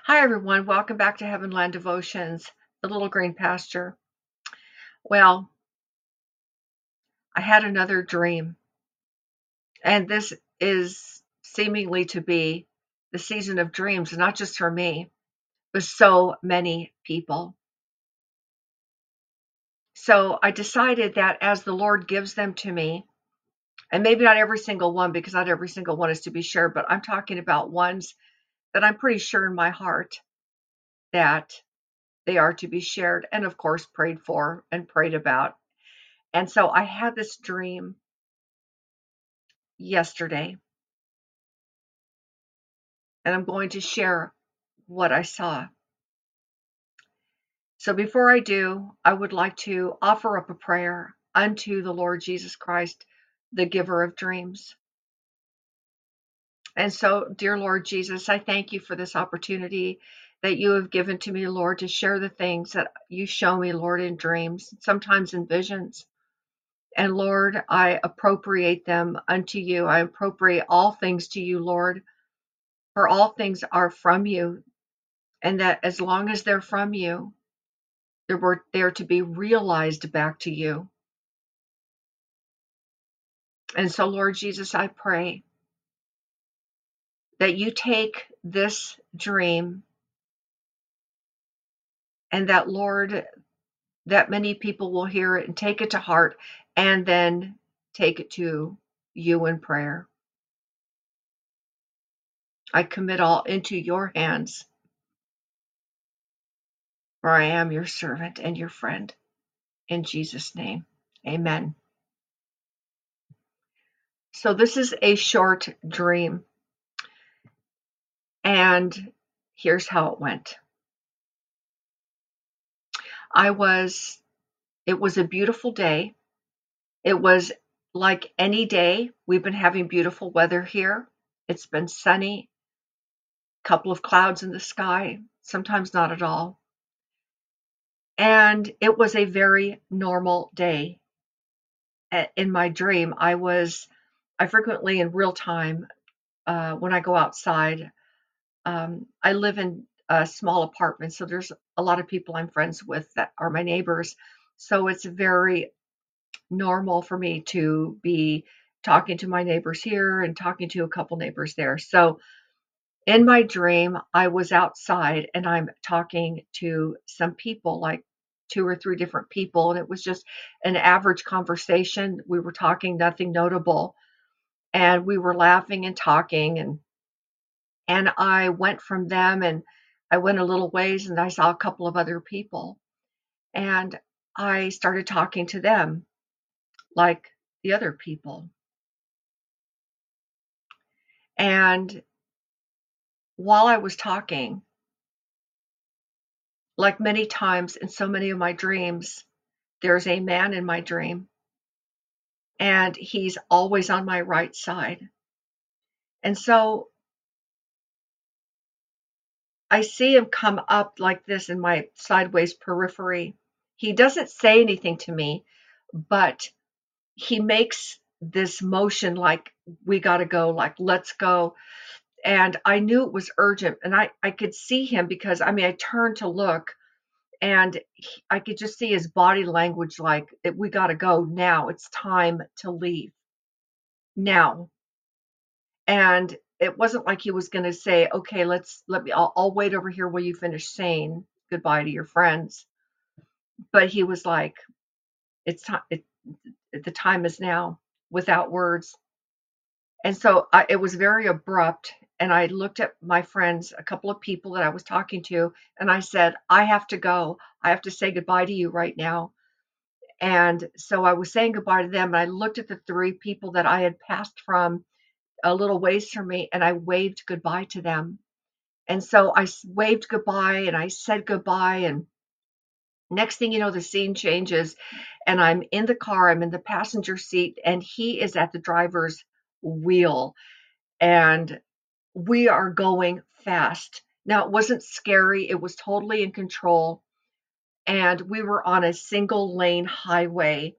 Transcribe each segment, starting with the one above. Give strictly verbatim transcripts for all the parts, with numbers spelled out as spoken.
Hi, everyone. Welcome back to Heavenland Devotions, the Little Green Pasture. Well, I had another dream, and this is seemingly to be the season of dreams, not just for me, but so many people. So I decided that as the Lord gives them to me, and maybe not every single one, because not every single one is to be shared, but I'm talking about ones that I'm pretty sure in my heart that they are to be shared, and of course, prayed for and prayed about. And so I had this dream yesterday, and I'm going to share what I saw. So before I do, I would like to offer up a prayer unto the Lord Jesus Christ, the giver of dreams. And so, dear Lord Jesus, I thank you for this opportunity that you have given to me, Lord, to share the things that you show me, Lord, in dreams, sometimes in visions. And Lord, I appropriate them unto you. I appropriate all things to you, Lord, for all things are from you. And that as long as they're from you, they were there to be realized back to you. And so, Lord Jesus, I pray that you take this dream and that, Lord, that many people will hear it and take it to heart and then take it to you in prayer. I commit all into your hands, for I am your servant and your friend. In Jesus' name, amen. So this is a short dream, and here's how it went. I was, it was a beautiful day. It was like any day. We've been having beautiful weather here. It's been sunny, a couple of clouds in the sky, sometimes not at all. And it was a very normal day. In my dream, I was, I frequently in real time, uh, when I go outside, um, I live in a small apartment, so there's a lot of people I'm friends with that are my neighbors. So it's very normal for me to be talking to my neighbors here and talking to a couple neighbors there. So in my dream, I was outside and I'm talking to some people, like two or three different people, and it was just an average conversation. We were talking, nothing notable, and we were laughing and talking, and and I went from them and I went a little ways and I saw a couple of other people, and I started talking to them like the other people. And while I was talking, like many times in so many of my dreams, there's a man in my dream, and he's always on my right side. And so I see him come up like this in my sideways periphery. He doesn't say anything to me, but he makes this motion like, we got to go, like, let's go. And I knew it was urgent, and I, I could see him because, I mean, I turned to look, and he, I could just see his body language like, we got to go now. It's time to leave now. And it wasn't like he was going to say, okay, let's let me, I'll, I'll wait over here while you finish saying goodbye to your friends. But he was like, it's time, it, the time is now, without words. And so I, it was very abrupt. And I looked at my friends, a couple of people that I was talking to, and I said, I have to go. I have to say goodbye to you right now. And so I was saying goodbye to them. And I looked at the three people that I had passed from a little ways from me, and I waved goodbye to them. And so I waved goodbye and I said goodbye. And next thing you know, the scene changes, and I'm in the car, I'm in the passenger seat, and he is at the driver's wheel. And we are going fast. Now, it wasn't scary, it was totally in control. And we were on a single lane highway.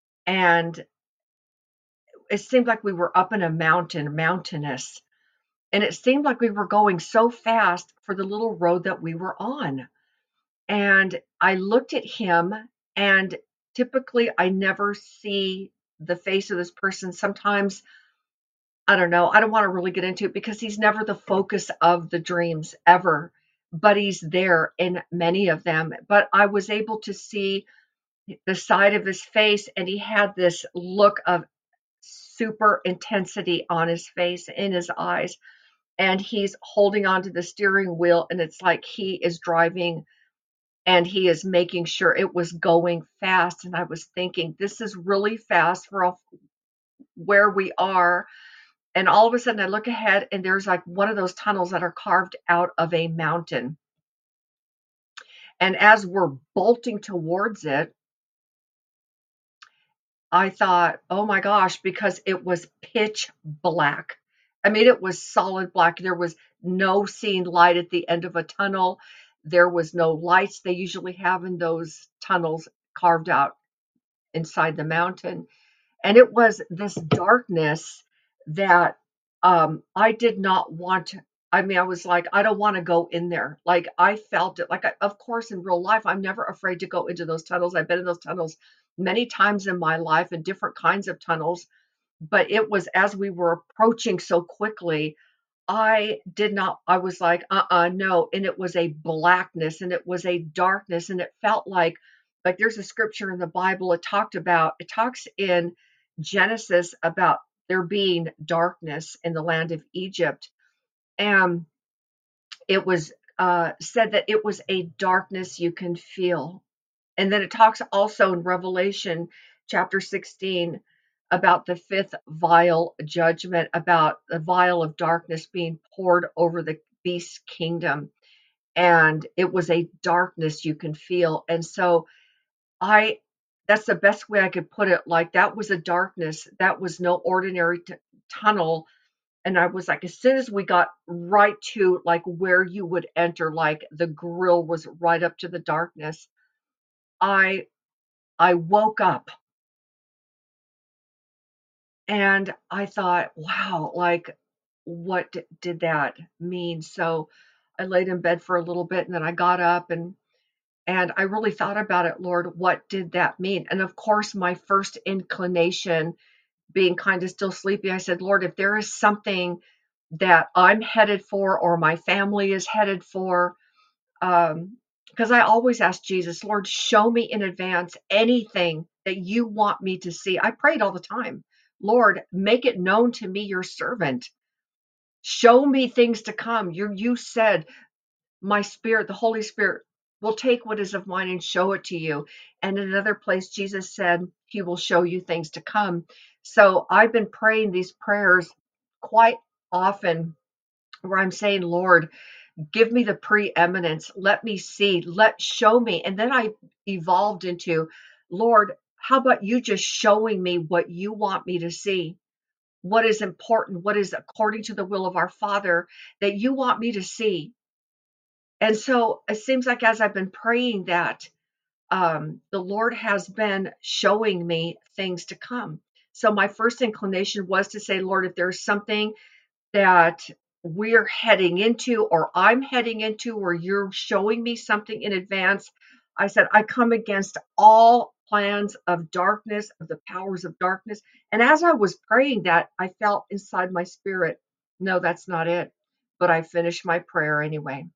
And it seemed like we were up in a mountain, mountainous. And it seemed like we were going so fast for the little road that we were on. And I looked at him, and typically I never see the face of this person. Sometimes, I don't know, I don't want to really get into it because he's never the focus of the dreams ever, but he's there in many of them. But I was able to see the side of his face, and he had this look of super intensity on his face, in his eyes, and he's holding onto the steering wheel, and it's like he is driving and he is making sure it was going fast. And I was thinking, this is really fast for where we are. And all of a sudden I look ahead, and there's like one of those tunnels that are carved out of a mountain. And as we're bolting towards it, I thought, oh my gosh, because it was pitch black. I mean, it was solid black. There was no seen light at the end of a tunnel. There was no lights they usually have in those tunnels carved out inside the mountain. And it was this darkness that um, I did not want to. I mean, I was like, I don't want to go in there. Like, I felt it. Like, I, of course, in real life, I'm never afraid to go into those tunnels. I've been in those tunnels many times in my life, in different kinds of tunnels. But it was as we were approaching so quickly, I did not, I was like, uh-uh, no. And it was a blackness, and it was a darkness, and it felt like, like there's a scripture in the Bible. It talked about, it talks in Genesis about there being darkness in the land of Egypt. And it was uh, said that it was a darkness you can feel. And then it talks also in Revelation chapter sixteen about the fifth vial judgment, about the vial of darkness being poured over the beast's kingdom. And it was a darkness you can feel. And so I, that's the best way I could put it. Like, that was a darkness. That was no ordinary t- tunnel. And I was like, as soon as we got right to like where you would enter, like the grill was right up to the darkness, I I woke up, and I thought, wow, like, what d- did that mean? So I laid in bed for a little bit, and then I got up, and and I really thought about it, Lord, what did that mean? And of course, my first inclination, being kind of still sleepy, I said, Lord, if there is something that I'm headed for or my family is headed for, um, because I always ask Jesus, Lord, show me in advance anything that you want me to see. I prayed all the time. Lord, make it known to me, your servant. Show me things to come. You, you said, my spirit, the Holy Spirit, will take what is of mine and show it to you. And in another place, Jesus said, he will show you things to come. So I've been praying these prayers quite often, where I'm saying, Lord, give me the preeminence. Let me see, let show me. And then I evolved into, Lord, how about you just showing me what you want me to see? What is important? What is according to the will of our Father that you want me to see? And so it seems like as I've been praying that, um, the Lord has been showing me things to come. So my first inclination was to say, Lord, if there's something that we're heading into, or I'm heading into, or you're showing me something in advance, I said, I come against all plans of darkness, of the powers of darkness. And as I was praying that, I felt inside my spirit, no, that's not it. But I finished my prayer anyway.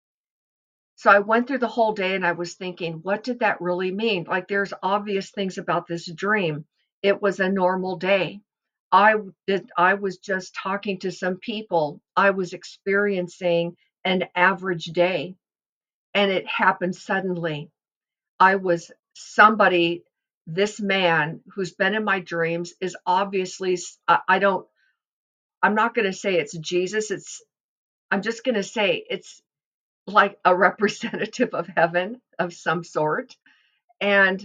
So I went through the whole day, and I was thinking, what did that really mean? Like, there's obvious things about this dream. It was a normal day. I did I was just talking to some people. I was experiencing an average day, and it happened suddenly. I was somebody, this man who's been in my dreams is obviously, I I don't, I'm not going to say it's Jesus. It's, I'm just going to say it's like a representative of heaven of some sort. And,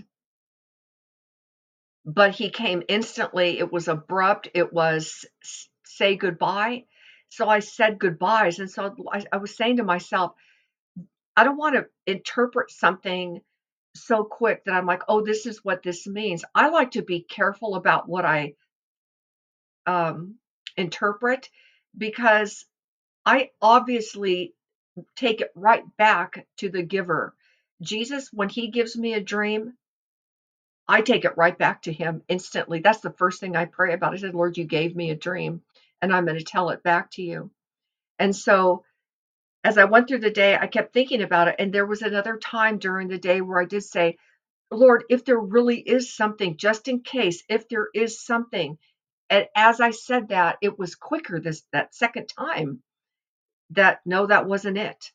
but he came instantly. It was abrupt. It was say goodbye. So I said goodbyes. And so I, I was saying to myself, I don't want to interpret something so quick that I'm like, oh, this is what this means. I like to be careful about what I um, interpret, because I obviously take it right back to the giver. Jesus, when he gives me a dream, I take it right back to him instantly. That's the first thing I pray about. I said, Lord, you gave me a dream and I'm going to tell it back to you. And so as I went through the day, I kept thinking about it. And there was another time during the day where I did say, Lord, if there really is something, just in case, if there is something. And as I said that, it was quicker this that second time that no, that wasn't it.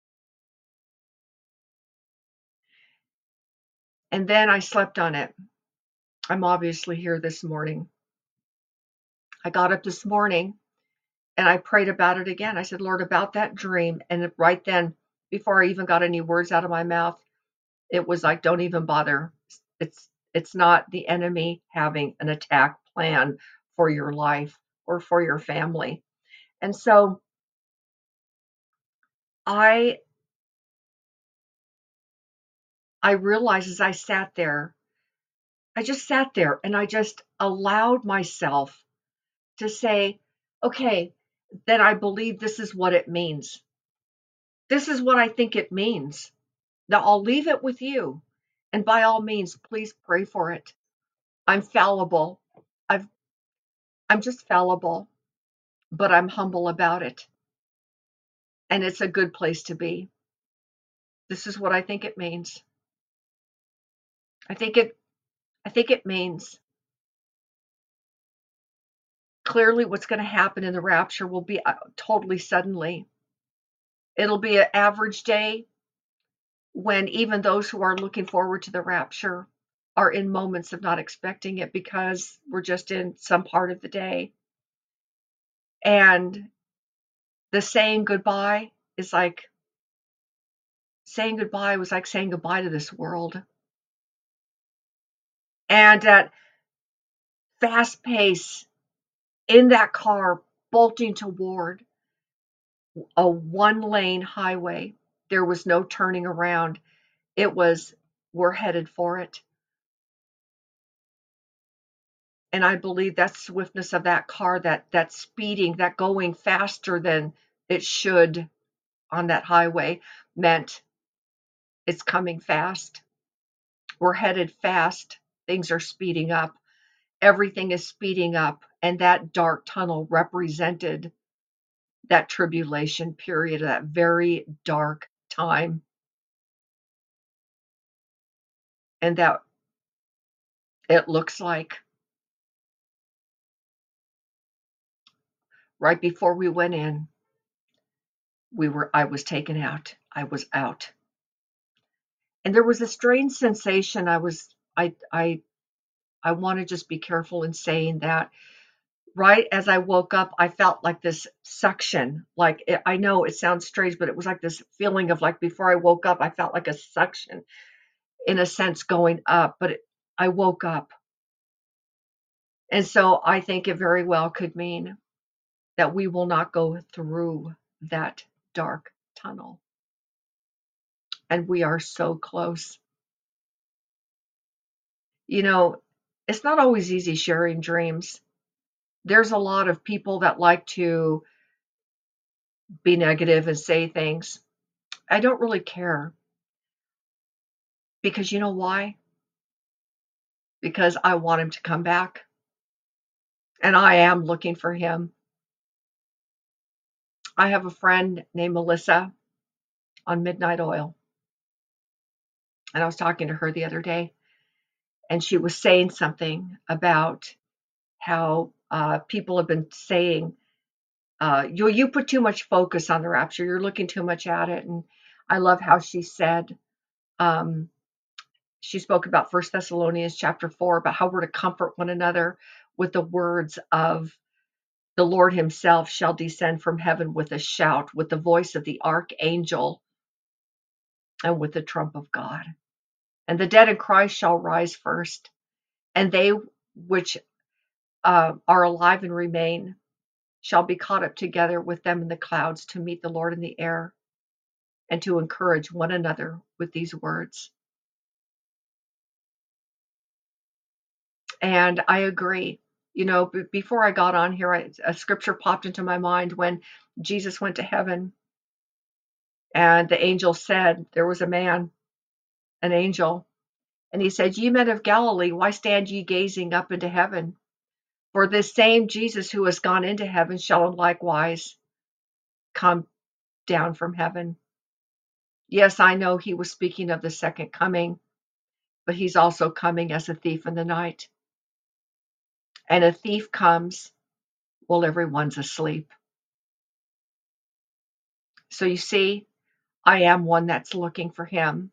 And then I slept on it. I'm obviously here this morning. I got up this morning and I prayed about it again. I said, Lord, about that dream. And right then, before I even got any words out of my mouth, it was like, don't even bother. It's it's not the enemy having an attack plan for your life or for your family. And so I I realized as I sat there, I just sat there and I just allowed myself to say, okay, then I believe this is what it means. This is what I think it means. Now I'll leave it with you. And by all means, please pray for it. I'm fallible. I've, I'm just fallible, but I'm humble about it. And it's a good place to be. This is what I think it means. I think it, I think it means clearly what's going to happen in the rapture will be uh, totally suddenly. It'll be an average day when even those who are looking forward to the rapture are in moments of not expecting it because we're just in some part of the day. And the saying goodbye is like saying goodbye was like saying goodbye to this world. And at fast pace in that car, bolting toward a one lane highway, there was no turning around. It was, we're headed for it. And I believe that swiftness of that car, that that speeding, that going faster than it should on that highway meant it's coming fast. We're headed fast. Things are speeding up. Everything is speeding up. And that dark tunnel represented that tribulation period, that very dark time. And that it looks like right before we went in, we were I was taken out. I was out. And there was a strange sensation. I was I I I want to just be careful in saying that. Right as I woke up, I felt like this suction. Like it, I know it sounds strange, but it was like this feeling of like before I woke up, I felt like a suction in a sense going up, but it, I woke up. And so I think it very well could mean that we will not go through that dark tunnel. And we are so close. You know, it's not always easy sharing dreams. There's a lot of people that like to be negative and say things. I don't really care because you know why? Because I want him to come back and I am looking for him. I have a friend named Melissa on Midnight Oil, and I was talking to her the other day, and she was saying something about how uh, people have been saying, uh, you, you put too much focus on the rapture, you're looking too much at it. And I love how she said, um, she spoke about First Thessalonians chapter four, about how we're to comfort one another with the words of the Lord himself shall descend from heaven with a shout, with the voice of the archangel, and with the trump of God. And the dead in Christ shall rise first, and they which uh, are alive and remain shall be caught up together with them in the clouds to meet the Lord in the air, and to encourage one another with these words. And I agree. You know, b- before I got on here, I, a scripture popped into my mind when Jesus went to heaven and the angel said, there was a man, an angel, and he said, "Ye men of Galilee, why stand ye gazing up into heaven? For this same Jesus who has gone into heaven shall likewise come down from heaven." Yes, I know he was speaking of the second coming, but he's also coming as a thief in the night. And a thief comes while everyone's asleep. So you see, I am one that's looking for him.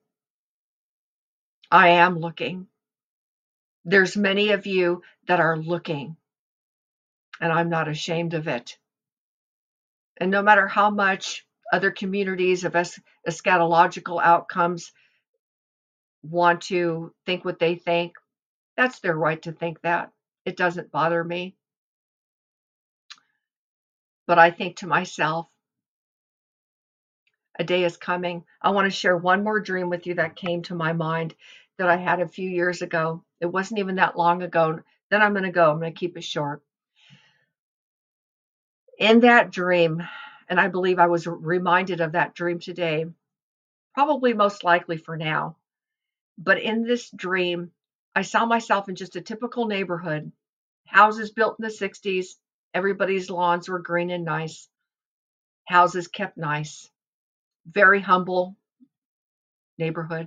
I am looking. There's many of you that are looking, and I'm not ashamed of it. And no matter how much other communities of es- eschatological outcomes want to think what they think, that's their right to think that. It doesn't bother me. But I think to myself, a day is coming. I want to share one more dream with you that came to my mind that I had a few years ago. It wasn't even that long ago. Then I'm going to go. I'm going to keep it short. In that dream, and I believe I was reminded of that dream today, probably most likely for now. But in this dream, I saw myself in just a typical neighborhood, houses built in the sixties. Everybody's lawns were green and nice, houses kept nice, very humble neighborhood.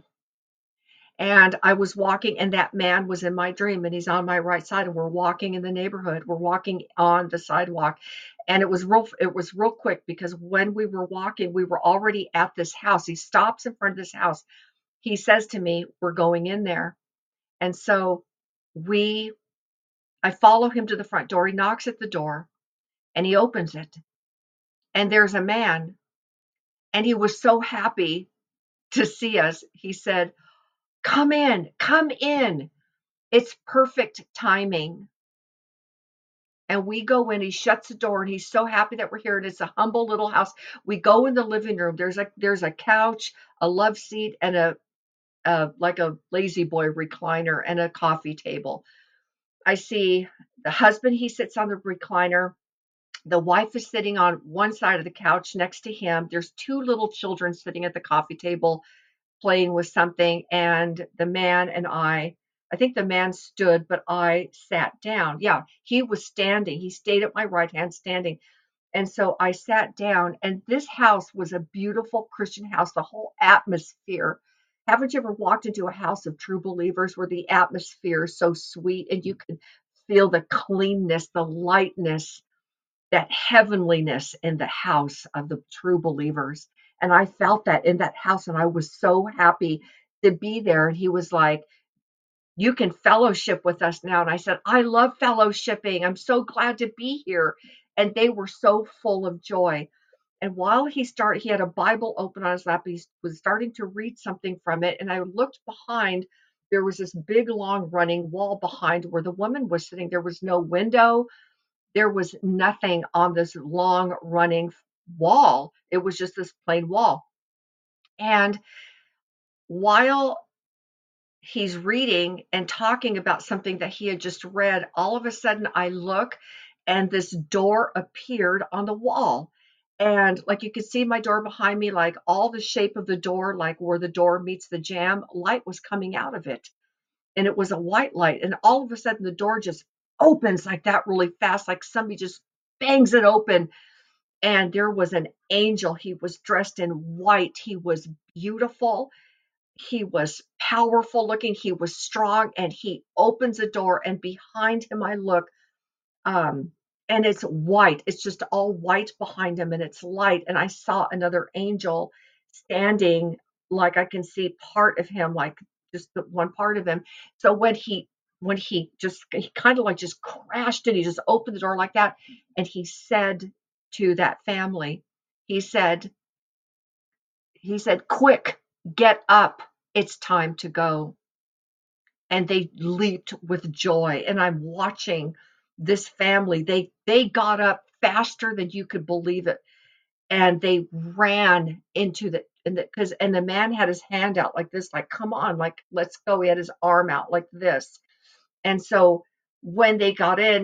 And I was walking, and that man was in my dream, and he's on my right side, and we're walking in the neighborhood. We're walking on the sidewalk, and it was real. It was real quick because when we were walking, we were already at this house. He stops in front of this house. He says to me, "We're going in there," and so we. I follow him to the front door. He knocks at the door, and he opens it, and there's a man, and he was so happy to see us. He said, "Come in, come in. It's perfect timing." And we go in, he shuts the door, and he's so happy that we're here. And it's a humble little house. We go in the living room. There's a there's a couch, a love seat, and a, a like a lazy boy recliner and a coffee table. I see the husband, he sits on the recliner. The wife is sitting on one side of the couch next to him. There's two little children sitting at the coffee table playing with something, and the man and I, I think the man stood, but I sat down. Yeah, he was standing. He stayed at my right hand standing. And so I sat down, and this house was a beautiful Christian house, the whole atmosphere. Haven't you ever walked into a house of true believers where the atmosphere is so sweet and you can feel the cleanness, the lightness, that heavenliness in the house of the true believers? And I felt that in that house, and I was so happy to be there. And he was like, "You can fellowship with us now." And I said, "I love fellowshipping. I'm so glad to be here." And they were so full of joy. And while he started, he had a Bible open on his lap. He was starting to read something from it. And I looked behind. There was this big, long running wall behind where the woman was sitting. There was no window. There was nothing on this long running wall. It was just this plain wall. And while he's reading and talking about something that he had just read, all of a sudden I look and this door appeared on the wall. And like you could see my door behind me, like all the shape of the door, like where the door meets the jamb, light was coming out of it. And it was a white light. And all of a sudden the door just opens like that really fast, like somebody just bangs it open. And there was an angel. He was dressed in white. He was beautiful. He was powerful looking. He was strong. And he opens a door. And behind him, I look, um, and it's white. It's just all white behind him, and it's light. And I saw another angel standing, like I can see part of him, like just the one part of him. So when he when he just he kind of like just crashed and he just opened the door like that, and he said to that family, he said, he said, "Quick, get up. It's time to go." And they leaped with joy. And I'm watching this family. They they got up faster than you could believe it, and they ran into the and the because and the man had his hand out like this, like, "Come on, like, let's go." He had his arm out like this. And so when they got in,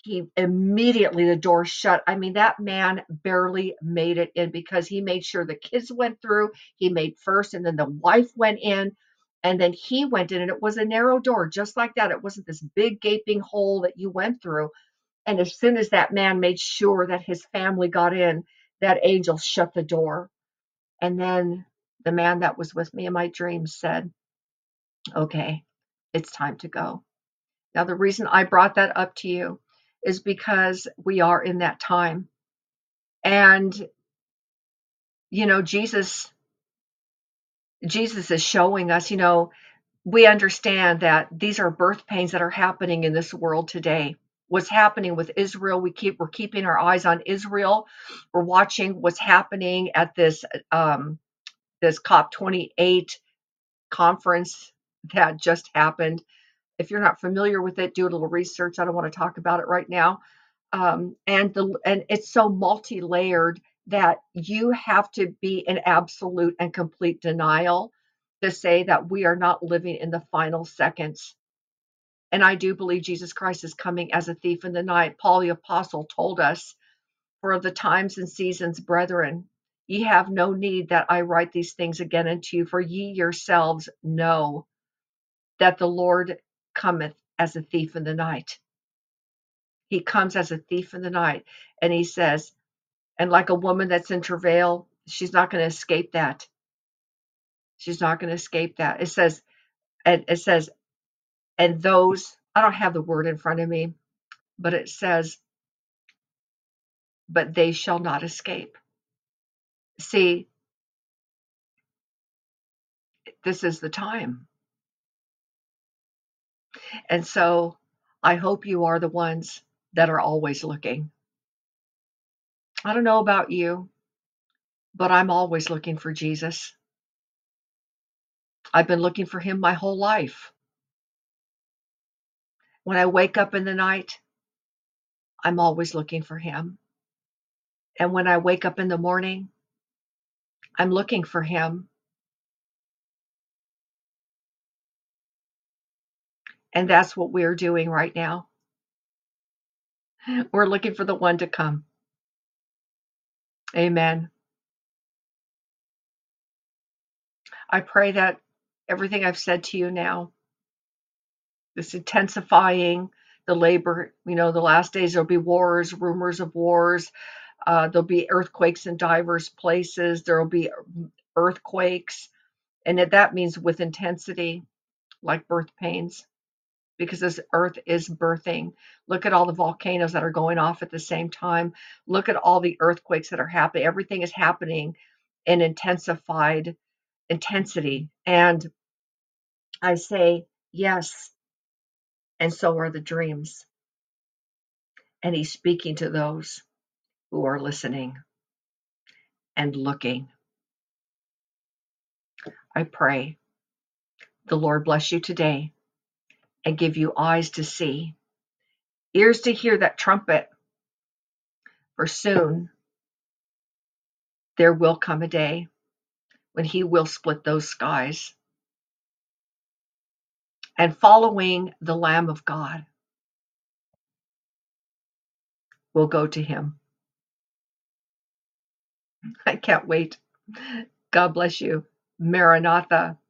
he immediately, the door shut. I mean, that man barely made it in because he made sure the kids went through. He made first, and then the wife went in, and then he went in, and it was a narrow door, just like that. It wasn't this big gaping hole that you went through. And as soon as that man made sure that his family got in, that angel shut the door. And then the man that was with me in my dreams said, okay, it's time to go. Now, the reason I brought that up to you is because we are in that time. And, you know, Jesus, Jesus is showing us, you know, we understand that these are birth pains that are happening in this world today. What's happening with Israel, we keep, we're keeping our eyes on Israel. We're watching what's happening at this, um, this COP twenty-eight conference that just happened. If you're not familiar with it, do a little research. I don't want to talk about it right now. Um, and the and it's so multi-layered that you have to be in absolute and complete denial to say that we are not living in the final seconds. And I do believe Jesus Christ is coming as a thief in the night. Paul the apostle told us, for the times and seasons, brethren, ye have no need that I write these things again unto you, for ye yourselves know that the Lord cometh as a thief in the night. He comes as a thief in the night. And he says, and like a woman that's in travail, she's not going to escape that. She's not going to escape that. It says, and it says, and those, I don't have the word in front of me, but it says, but they shall not escape. See, this is the time. And so I hope you are the ones that are always looking. I don't know about you, but I'm always looking for Jesus. I've been looking for him my whole life. When I wake up in the night, I'm always looking for him. And when I wake up in the morning, I'm looking for him. And that's what we're doing right now. We're looking for the one to come. Amen. I pray that everything I've said to you now, this intensifying the labor, you know, the last days there'll be wars, rumors of wars. Uh, there'll be earthquakes in diverse places. There'll be earthquakes. And that means with intensity, like birth pains, because this earth is birthing. Look at all the volcanoes that are going off at the same time. Look at all the earthquakes that are happening. Everything is happening in intensified intensity. And I say, yes, and so are the dreams. And he's speaking to those who are listening and looking. I pray the Lord bless you today and give you eyes to see, ears to hear that trumpet, for soon there will come a day when he will split those skies. And following the Lamb of God will go to him. I can't wait. God bless you. Maranatha.